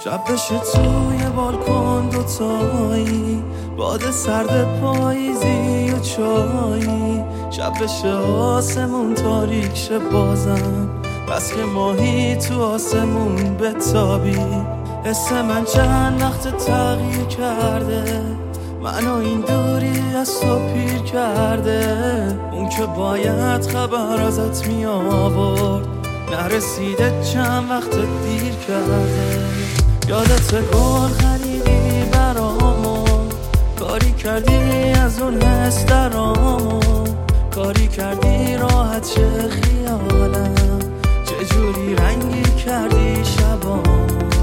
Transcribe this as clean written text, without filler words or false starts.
شب بشه توی بالکن دوتایی، باد سرد پاییزی و چایی. شب بشه آسمون تاریک شه بازم، بس که ماهی تو آسمون بتابی. حس من چند وقت تغییر کرده، منو این دوری از تو پیر کرده. اون که باید خبر ازت می آورد نرسیده، چند وقت دیر کرده. یادت گل خریدی برامون، کاری کردی از اون حس درامون، کاری کردی راحت شه خیالم، چجوری رنگی کردی شبامون.